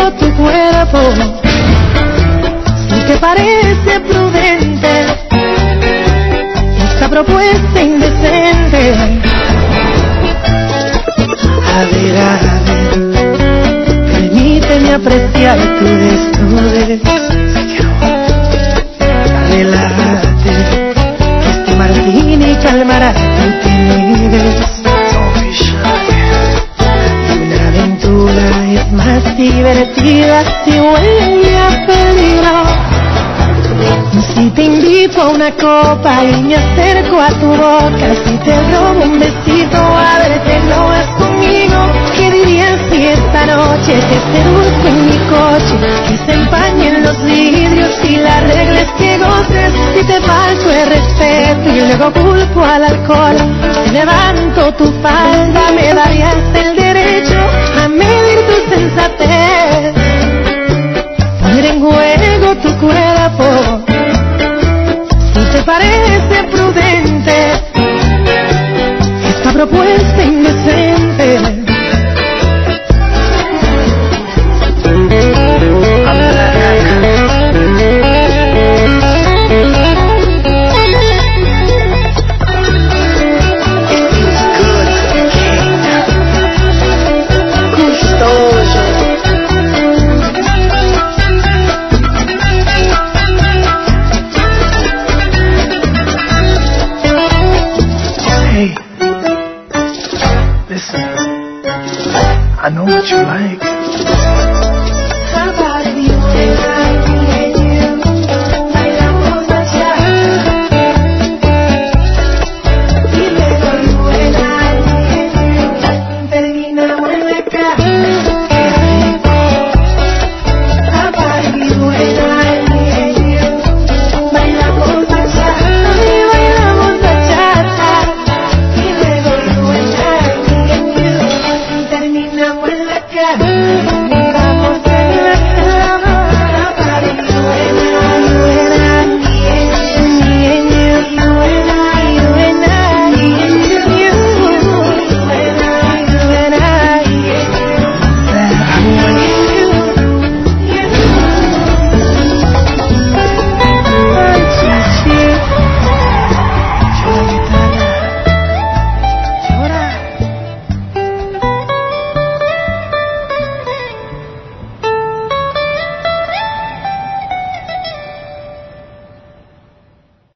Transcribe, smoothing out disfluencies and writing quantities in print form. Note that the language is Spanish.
juego tu cuerpo. Si te parece prudente esta propuesta indecente, a ver, permíteme apreciar tu desnudez. Relájate, que este martini calmará tu timidez. Una aventura es más divertida si huele a peligro. Si te invito a una copa y me acerco a tu boca, si te robo un besito, a ver, te lo vas conmigo. ¿Qué dirías si esta noche te seduzco en mi coche? Que se empañen los vidrios y la regla es que goces. Si te falto el respeto y luego culpo al alcohol, si levanto tu falda me darías el derecho a medir tu sensatez, poner en juego tu cuerpo. Si te parece prudente esta propuesta indecente, I know what you like.